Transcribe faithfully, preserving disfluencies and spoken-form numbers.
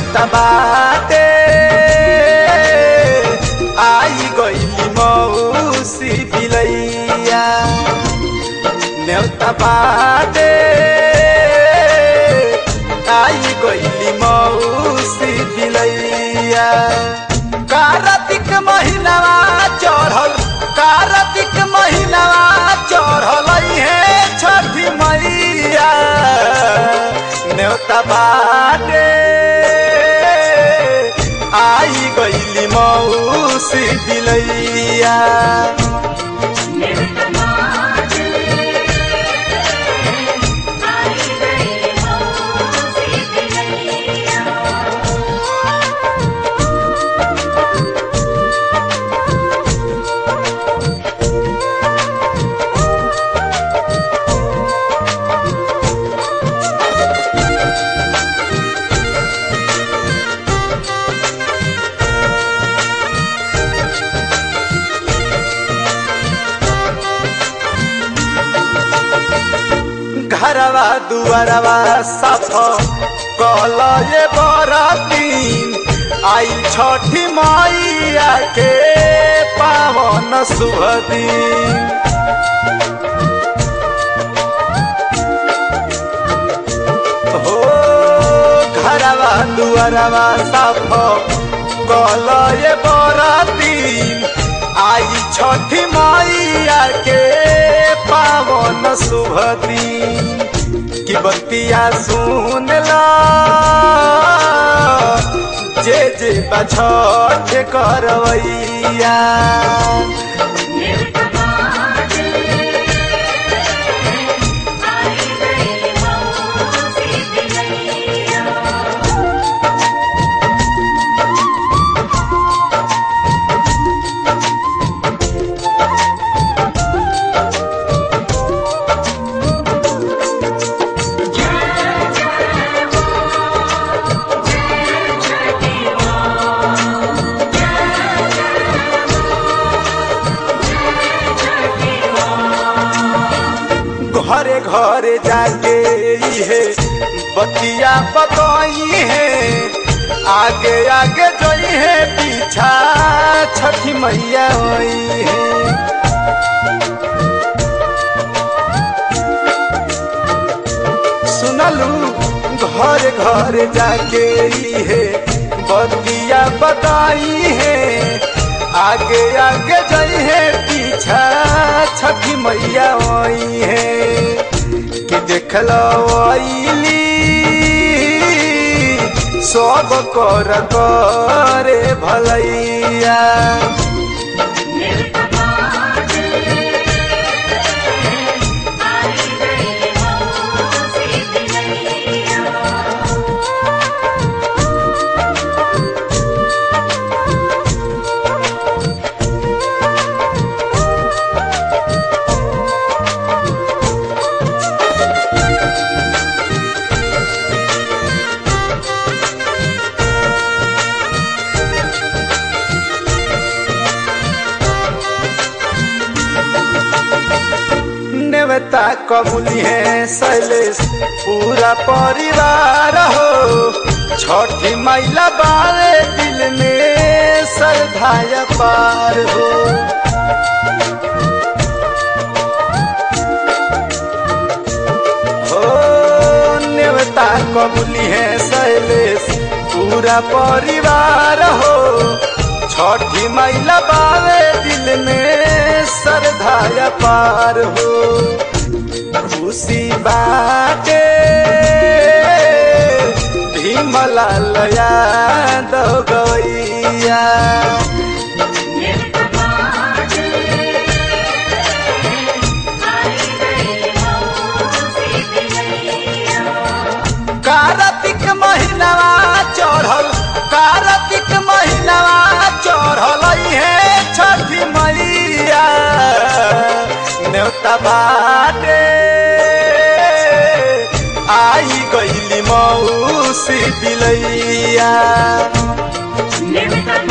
न्योता बाटे आई गईली मौसी बिलैया न्योता बाटे आई गईली मौसी बिलैया कार्तिक महीनावा चढ़ल कार्तिक महीनावा चढ़ल है छठी मैया न्योता बाटे आई गईली मौसी बिलैया घरवा दुआरवा साफ कल ये बरतीन आई छठी मैया के पावन शुभ दिन हो घरवा दुआरवा साफ कल ये बरतीन आई छठी मैया के पावन शुभ दिन की बतिया सुन ला जे जे बछठ करवैया घरे घरे जाके है बतिया बताई है आगे आगे जोई है पीछा छठी मैया आई है सुनलू घरे घरे जाके है बतिया बताई है आगे आगे जाई है पीछा छठी मैया आई है कि देख लो आईली सब कर करे भलैया न्योता कबूली है शैलेश पूरा परिवार हो छठी मैया बारे दिल में श्रद्धा पार हो हो न्योता कबूली है शैलेश पूरा परिवार हो छठी मैया बारे दिल में श्रद्धा पार हो खुशी बाटे भीमलाल यादव गवैया कार्तिक महीनावा चढ़ल कार्तिक महीनावा चढ़ल है छठी मैया न्योता बाटे आई गईली मौसी बिलैया